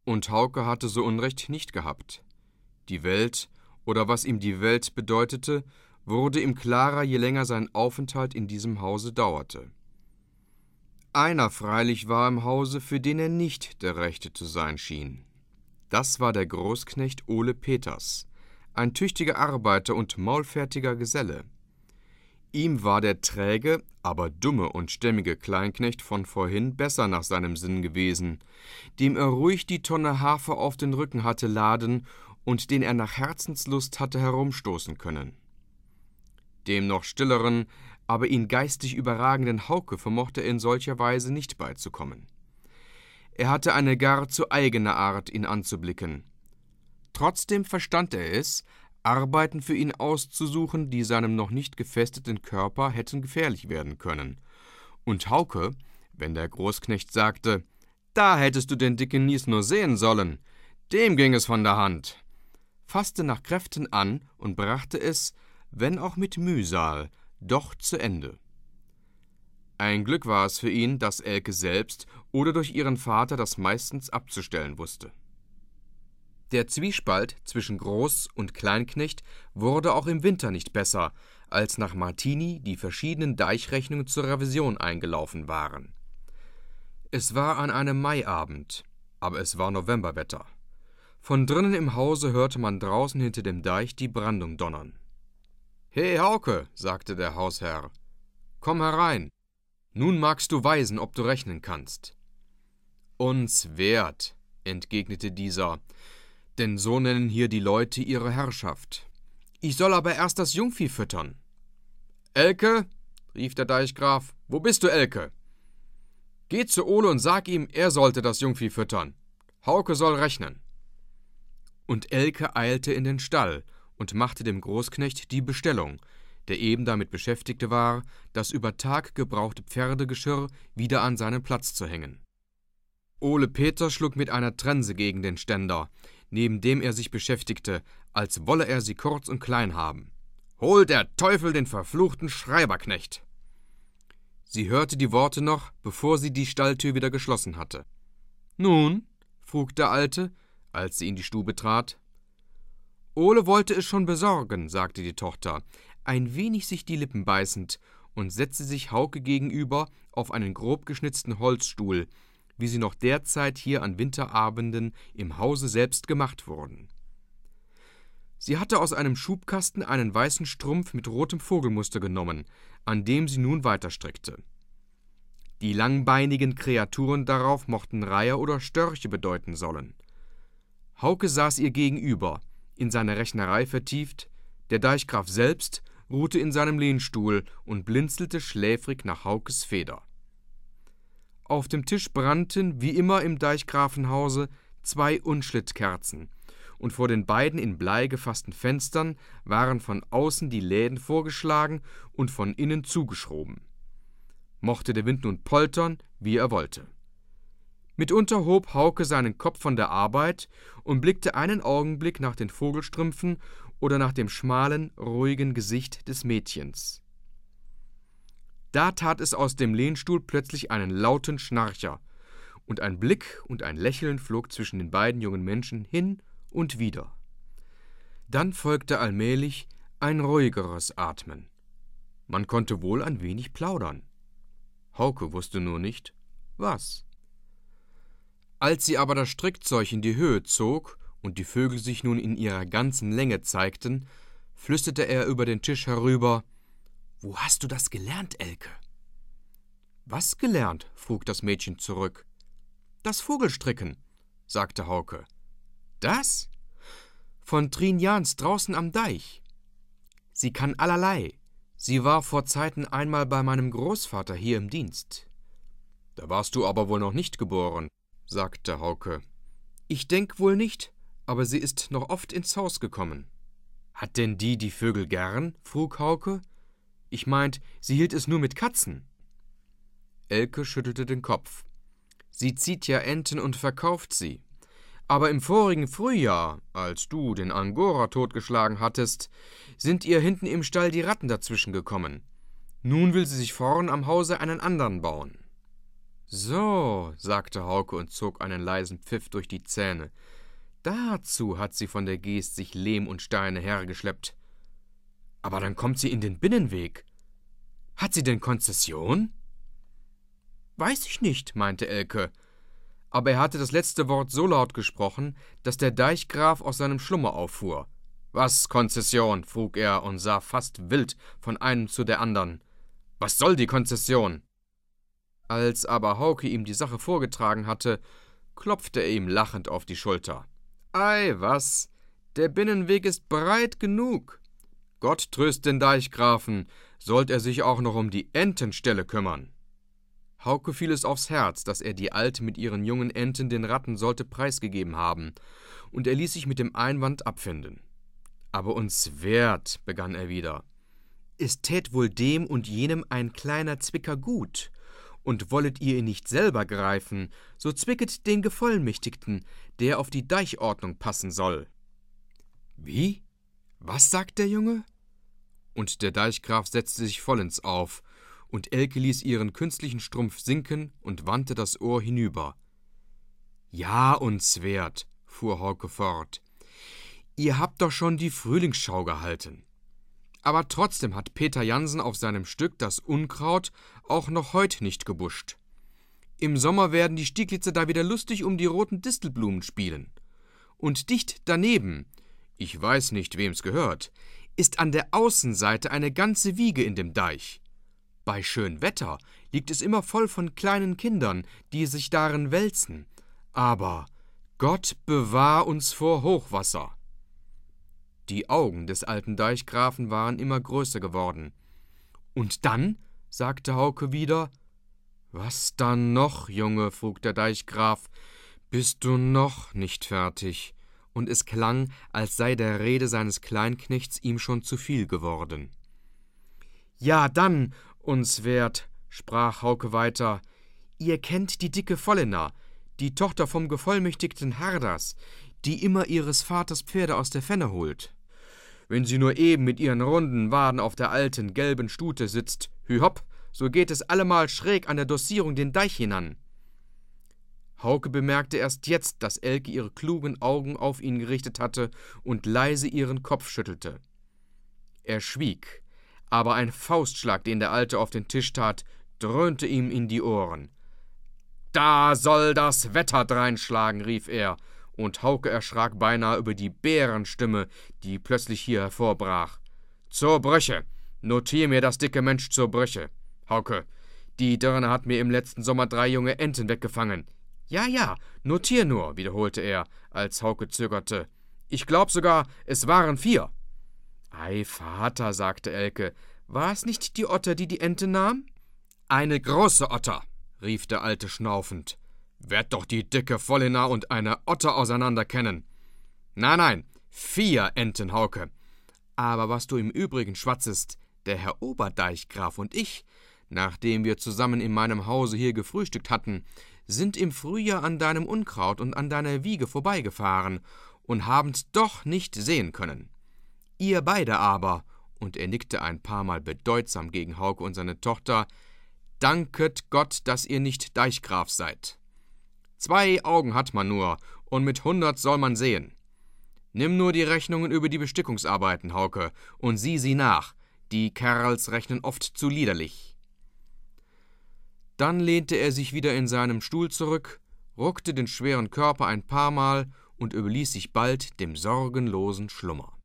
Und Hauke hatte so Unrecht nicht gehabt. Die Welt, oder was ihm die Welt bedeutete, wurde ihm klarer, je länger sein Aufenthalt in diesem Hause dauerte. Einer freilich war im Hause, für den er nicht der Rechte zu sein schien. Das war der Großknecht Ole Peters, ein tüchtiger Arbeiter und maulfertiger Geselle. Ihm war der träge, aber dumme und stämmige Kleinknecht von vorhin besser nach seinem Sinn gewesen, dem er ruhig die Tonne Hafer auf den Rücken hatte laden und den er nach Herzenslust hatte herumstoßen können. Dem noch stilleren, aber ihn geistig überragenden Hauke vermochte er in solcher Weise nicht beizukommen. Er hatte eine gar zu eigene Art, ihn anzublicken. Trotzdem verstand er es, Arbeiten für ihn auszusuchen, die seinem noch nicht gefesteten Körper hätten gefährlich werden können. Und Hauke, wenn der Großknecht sagte, »Da hättest du den dicken Nies nur sehen sollen«, dem ging es von der Hand, fasste nach Kräften an und brachte es, wenn auch mit Mühsal, doch zu Ende. Ein Glück war es für ihn, dass Elke selbst oder durch ihren Vater das meistens abzustellen wusste. Der Zwiespalt zwischen Groß- und Kleinknecht wurde auch im Winter nicht besser, als nach Martini die verschiedenen Deichrechnungen zur Revision eingelaufen waren. Es war an einem Maiabend, aber es war Novemberwetter. Von drinnen im Hause hörte man draußen hinter dem Deich die Brandung donnern. »He, Hauke«, sagte der Hausherr, »komm herein. Nun magst du weisen, ob du rechnen kannst.« »Uns wert«, entgegnete dieser, »denn so nennen hier die Leute ihre Herrschaft. Ich soll aber erst das Jungvieh füttern.« »Elke«, rief der Deichgraf, »wo bist du, Elke? Geh zu Ole und sag ihm, er sollte das Jungvieh füttern. Hauke soll rechnen.« Und Elke eilte in den Stall und machte dem Großknecht die Bestellung, der eben damit beschäftigt war, das über Tag gebrauchte Pferdegeschirr wieder an seinen Platz zu hängen. Ole Peter schlug mit einer Trense gegen den Ständer, neben dem er sich beschäftigte, als wolle er sie kurz und klein haben. »Hol der Teufel den verfluchten Schreiberknecht!« Sie hörte die Worte noch, bevor sie die Stalltür wieder geschlossen hatte. »Nun?« frug der Alte, als sie in die Stube trat. »Ole wollte es schon besorgen«, sagte die Tochter, ein wenig sich die Lippen beißend, und setzte sich Hauke gegenüber auf einen grob geschnitzten Holzstuhl, wie sie noch derzeit hier an Winterabenden im Hause selbst gemacht wurden. Sie hatte aus einem Schubkasten einen weißen Strumpf mit rotem Vogelmuster genommen, an dem sie nun weiterstrickte. Die langbeinigen Kreaturen darauf mochten Reiher oder Störche bedeuten sollen. Hauke saß ihr gegenüber, in seine Rechnerei vertieft, der Deichgraf selbst ruhte in seinem Lehnstuhl und blinzelte schläfrig nach Haukes Feder. Auf dem Tisch brannten, wie immer im Deichgrafenhause, 2 Unschlittkerzen, und vor den beiden in Blei gefassten Fenstern waren von außen die Läden vorgeschlagen und von innen zugeschoben. Mochte der Wind nun poltern, wie er wollte. Mitunter hob Hauke seinen Kopf von der Arbeit und blickte einen Augenblick nach den Vogelstrümpfen oder nach dem schmalen, ruhigen Gesicht des Mädchens. Da tat es aus dem Lehnstuhl plötzlich einen lauten Schnarcher, und ein Blick und ein Lächeln flog zwischen den beiden jungen Menschen hin und wieder. Dann folgte allmählich ein ruhigeres Atmen. Man konnte wohl ein wenig plaudern. Hauke wusste nur nicht, was. Als sie aber das Strickzeug in die Höhe zog und die Vögel sich nun in ihrer ganzen Länge zeigten, flüsterte er über den Tisch herüber, »Wo hast du das gelernt, Elke?« »Was gelernt?« frug das Mädchen zurück. »Das Vogelstricken«, sagte Hauke. »Das?« »Von Trien Jans draußen am Deich. Sie kann allerlei. Sie war vor Zeiten einmal bei meinem Großvater hier im Dienst.« »Da warst du aber wohl noch nicht geboren«, sagte Hauke. »Ich denk wohl nicht, aber sie ist noch oft ins Haus gekommen.« »Hat denn die Vögel gern?« frug Hauke. »Ich meint, sie hielt es nur mit Katzen.« Elke schüttelte den Kopf. »Sie zieht ja Enten und verkauft sie. Aber im vorigen Frühjahr, als du den Angora totgeschlagen hattest, sind ihr hinten im Stall die Ratten dazwischen gekommen. Nun will sie sich vorn am Hause einen anderen bauen.« »So«, sagte Hauke und zog einen leisen Pfiff durch die Zähne, »dazu hat sie von der Geest sich Lehm und Steine hergeschleppt. Aber dann kommt sie in den Binnenweg. Hat sie denn Konzession?« »Weiß ich nicht«, meinte Elke, aber er hatte das letzte Wort so laut gesprochen, dass der Deichgraf aus seinem Schlummer auffuhr. »Was Konzession?« frug er und sah fast wild von einem zu der andern. »Was soll die Konzession?« Als aber Hauke ihm die Sache vorgetragen hatte, klopfte er ihm lachend auf die Schulter. »Ei, was? Der Binnenweg ist breit genug. Gott tröst den Deichgrafen, sollt er sich auch noch um die Entenställe kümmern.« Hauke fiel es aufs Herz, dass er die Alte mit ihren jungen Enten den Ratten sollte preisgegeben haben, und er ließ sich mit dem Einwand abfinden. »Aber uns wert«, begann er wieder, »es tät wohl dem und jenem ein kleiner Zwicker gut, und wollet ihr ihn nicht selber greifen, so zwicket den Gevollmächtigten, der auf die Deichordnung passen soll.« »Wie? Was sagt der Junge?« Und der Deichgraf setzte sich vollends auf, und Elke ließ ihren künstlichen Strumpf sinken und wandte das Ohr hinüber. »Ja, uns wert«, fuhr Hauke fort, »ihr habt doch schon die Frühlingsschau gehalten. Aber trotzdem hat Peter Jansen auf seinem Stück das Unkraut auch noch heut nicht gebuscht. Im Sommer werden die Stieglitzer da wieder lustig um die roten Distelblumen spielen. Und dicht daneben, ich weiß nicht, wem's gehört, ist an der Außenseite eine ganze Wiege in dem Deich. Bei schön Wetter liegt es immer voll von kleinen Kindern, die sich darin wälzen. Aber Gott bewahr uns vor Hochwasser.« Die Augen des alten Deichgrafen waren immer größer geworden. »Und dann?«, sagte Hauke wieder. »Was dann noch, Junge?«, frug der Deichgraf. »Bist du noch nicht fertig?« Und es klang, als sei der Rede seines Kleinknechts ihm schon zu viel geworden. »Ja, dann, uns wert«, sprach Hauke weiter, »ihr kennt die dicke Vollener, die Tochter vom gevollmächtigten Herders, die immer ihres Vaters Pferde aus der Fenne holt. Wenn sie nur eben mit ihren runden Waden auf der alten, gelben Stute sitzt, hühopp, so geht es allemal schräg an der Dossierung den Deich hinan.« Hauke bemerkte erst jetzt, dass Elke ihre klugen Augen auf ihn gerichtet hatte und leise ihren Kopf schüttelte. Er schwieg, aber ein Faustschlag, den der Alte auf den Tisch tat, dröhnte ihm in die Ohren. »Da soll das Wetter dreinschlagen«, rief er, und Hauke erschrak beinahe über die Bärenstimme, die plötzlich hier hervorbrach. »Zur Brüche! Notier mir das dicke Mensch zur Brüche! Hauke, die Dirne hat mir im letzten Sommer 3 junge Enten weggefangen.« »Ja, notier nur«, wiederholte er, als Hauke zögerte. »Ich glaub sogar, es waren 4. »Ei, Vater«, sagte Elke, »war es nicht die Otter, die die Ente nahm?« »Eine große Otter«, rief der Alte schnaufend. »Werd doch die dicke Vollener und eine Otter auseinander kennen.« »Nein, 4 Enten, Hauke. Aber was du im Übrigen schwatzest, der Herr Oberdeichgraf und ich, nachdem wir zusammen in meinem Hause hier gefrühstückt hatten, sind im Frühjahr an deinem Unkraut und an deiner Wiege vorbeigefahren und haben's doch nicht sehen können. Ihr beide aber«, und er nickte ein paar Mal bedeutsam gegen Hauke und seine Tochter, »danket Gott, dass ihr nicht Deichgraf seid. 2 Augen hat man nur, und mit 100 soll man sehen. Nimm nur die Rechnungen über die Bestickungsarbeiten, Hauke, und sieh sie nach. Die Kerls rechnen oft zu liederlich.« Dann lehnte er sich wieder in seinem Stuhl zurück, ruckte den schweren Körper ein paar Mal und überließ sich bald dem sorgenlosen Schlummer.